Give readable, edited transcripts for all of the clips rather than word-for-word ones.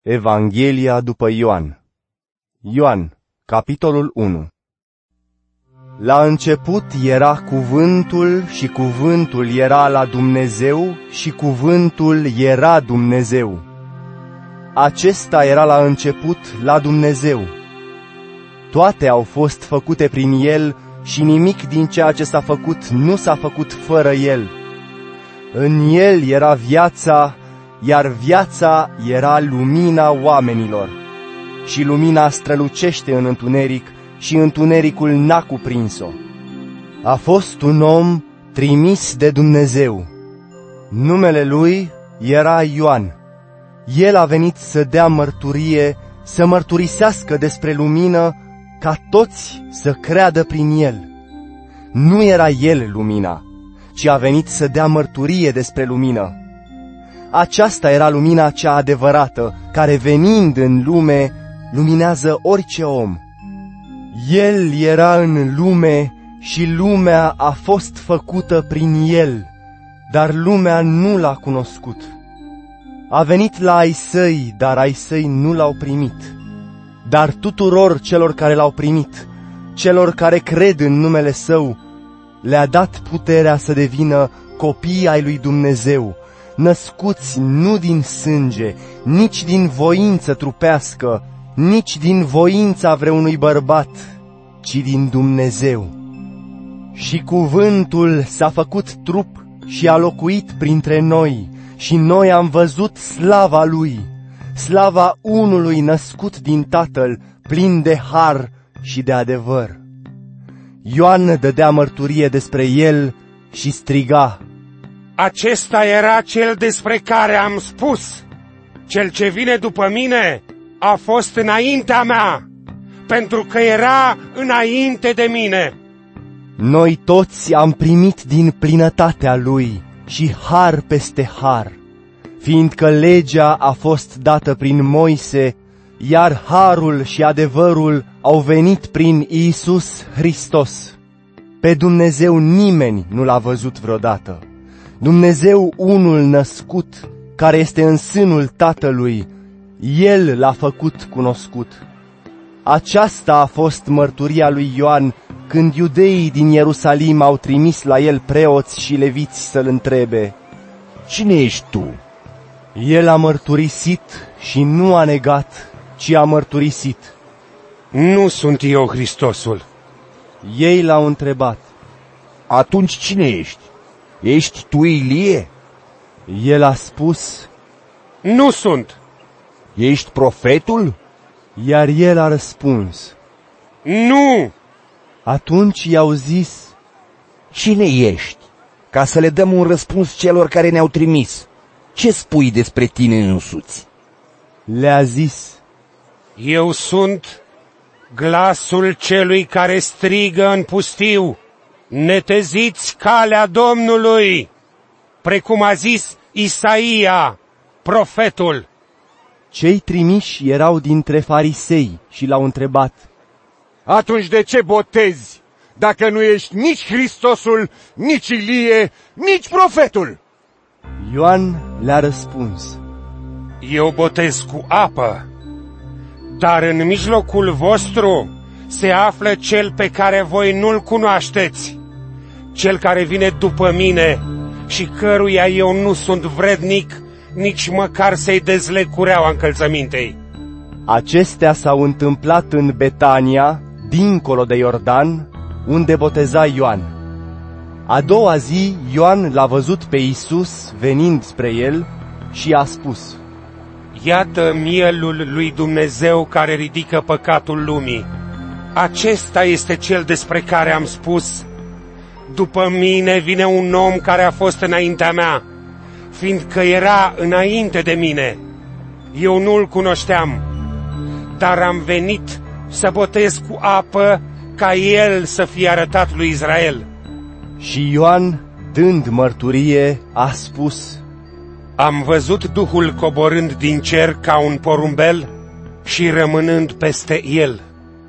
Evanghelia după Ioan. Ioan, capitolul 1. La început era Cuvântul și Cuvântul era la Dumnezeu și Cuvântul era Dumnezeu. Acesta era la început la Dumnezeu. Toate au fost făcute prin El și nimic din ceea ce s-a făcut nu s-a făcut fără El. În El era viața, iar viața era lumina oamenilor. Și lumina strălucește în întuneric și întunericul n-a cuprins-o. A fost un om trimis de Dumnezeu. Numele lui era Ioan. El a venit să dea mărturie, să mărturisească despre lumină, ca toți să creadă prin el. Nu era el lumina, ci a venit să dea mărturie despre lumină. Aceasta era lumina cea adevărată, care venind în lume, luminează orice om. El era în lume și lumea a fost făcută prin el, dar lumea nu l-a cunoscut. A venit la ai săi, dar ai săi nu l-au primit. Dar tuturor celor care l-au primit, celor care cred în numele său, le-a dat puterea să devină copii ai lui Dumnezeu, născuți nu din sânge, nici din voință trupească, nici din voința vreunui bărbat, ci din Dumnezeu. Și Cuvântul s-a făcut trup și a locuit printre noi, și noi am văzut slava Lui, slava unului născut din Tatăl, plin de har și de adevăr. Ioan dădea mărturie despre El și striga: Acesta era cel despre care am spus: cel ce vine după mine a fost înaintea mea, pentru că era înainte de mine. Noi toți am primit din plinătatea Lui și har peste har, fiindcă legea a fost dată prin Moise, iar harul și adevărul au venit prin Iisus Hristos. Pe Dumnezeu nimeni nu l-a văzut vreodată. Dumnezeu unul născut, care este în sânul Tatălui, El l-a făcut cunoscut. Aceasta a fost mărturia lui Ioan când iudeii din Ierusalim au trimis la el preoți și leviți să-l întrebe: Cine ești tu? El a mărturisit și nu a negat, ci a mărturisit: Nu sunt eu Hristosul. Ei l-au întrebat: Atunci cine ești? Ești tu Ilie? El a spus: Nu sunt. Ești profetul? Iar el a răspuns: Nu. Atunci i-au zis: Cine ești? Ca să le dăm un răspuns celor care ne-au trimis. Ce spui despre tine însuți? Le-a zis: Eu sunt glasul celui care strigă în pustiu: neteziți calea Domnului, precum a zis Isaia, profetul. Cei trimiși erau dintre farisei și l-au întrebat: Atunci de ce botezi, dacă nu ești nici Hristosul, nici Ilie, nici profetul? Ioan le-a răspuns: Eu botez cu apă, dar în mijlocul vostru se află cel pe care voi nu-l cunoașteți, cel care vine după mine și căruia eu nu sunt vrednic nici măcar să-i dezleg cureaua încălțămintei. Acestea s-au întâmplat în Betania, dincolo de Iordan, unde boteza Ioan. A doua zi, Ioan l-a văzut pe Iisus venind spre el și a spus: Iată mielul lui Dumnezeu care ridică păcatul lumii. Acesta este cel despre care am spus: după mine vine un om care a fost înaintea mea, fiindcă era înainte de mine. Eu nu-l cunoșteam, dar am venit să botez cu apă ca el să fie arătat lui Israel. Și Ioan, dând mărturie, a spus: Am văzut Duhul coborând din cer ca un porumbel și rămânând peste el.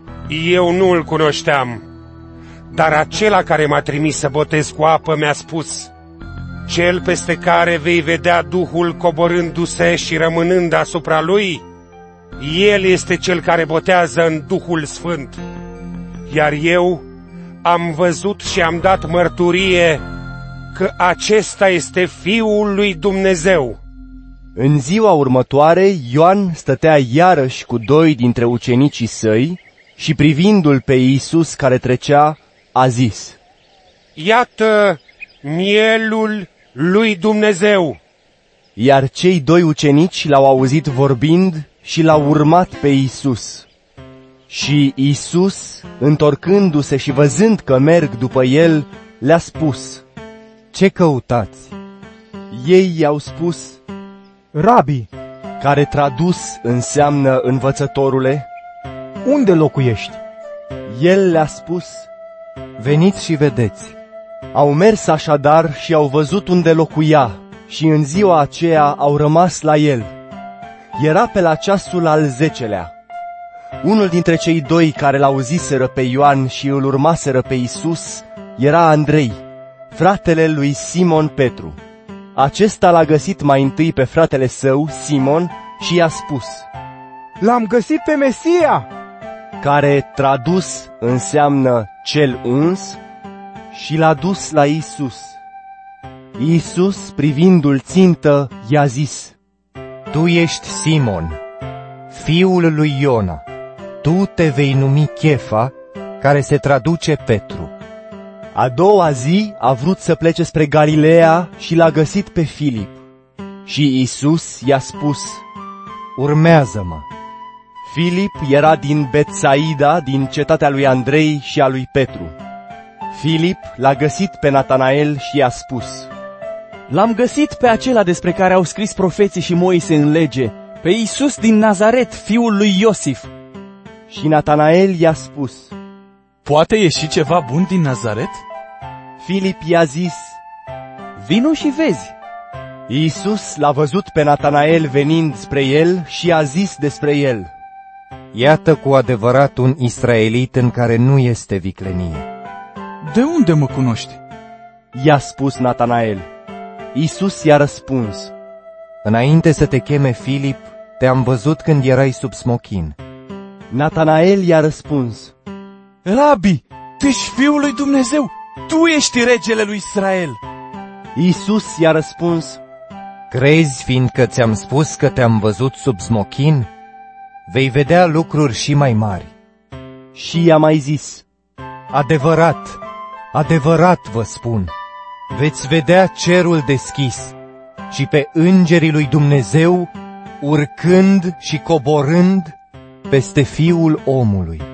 Eu nu îl cunoșteam, dar acela care m-a trimis să botez cu apă mi-a spus: Cel peste care vei vedea Duhul coborându-se și rămânând asupra lui, El este Cel care botează în Duhul Sfânt. Iar eu am văzut și am dat mărturie că acesta este Fiul lui Dumnezeu. În ziua următoare, Ioan stătea iarăși cu 2 dintre ucenicii săi și privindu-l pe Iisus care trecea, a zis: Iată mielul lui Dumnezeu. Iar cei 2 ucenici l-au auzit vorbind și l-au urmat pe Iisus. Și Iisus, întorcându-se și văzând că merg după el, le-a spus: Ce căutați? Ei i-au spus: Rabi, care tradus înseamnă învățătorule. unde locuiești? El le-a spus: Veniți și vedeți. Au mers așadar și au văzut unde locuia și în ziua aceea au rămas la el. Era pe la ceasul al 10-lea. Unul dintre cei 2 care l-auziseră pe Ioan și îl urmaseră pe Iisus era Andrei, fratele lui Simon Petru. Acesta l-a găsit mai întâi pe fratele său, Simon, și i-a spus: L-am găsit pe Mesia! Care tradus înseamnă cel uns, și l-a dus la Iisus. Iisus, privindu-l țintă, i-a zis: Tu ești Simon, fiul lui Iona. Tu te vei numi Chefa, care se traduce Petru. A doua zi a vrut să plece spre Galileea și l-a găsit pe Filip. Și Iisus i-a spus: Urmează-mă. Filip era din Betsaida, din cetatea lui Andrei și a lui Petru. Filip l-a găsit pe Natanael și i-a spus: L-am găsit pe acela despre care au scris profeții și Moise în lege, pe Iisus din Nazaret, fiul lui Iosif. Și Natanael i-a spus: Poate ieși ceva bun din Nazaret? Filip i-a zis: Vino și vezi. Iisus l-a văzut pe Natanael venind spre el și a zis despre el: Iată cu adevărat un israelit în care nu este viclenie. De unde mă cunoști? I-a spus Natanael. Iisus i-a răspuns: Înainte să te cheme Filip, te-am văzut când erai sub smochin. Natanael i-a răspuns: Rabi, tu ești Fiul lui Dumnezeu, tu ești regele lui Israel. Iisus i-a răspuns: Crezi, fiindcă ți-am spus că te-am văzut sub smochin? Vei vedea lucruri și mai mari. Și i-a mai zis: Adevărat, adevărat vă spun, veți vedea cerul deschis și pe îngerii lui Dumnezeu urcând și coborând peste Fiul omului.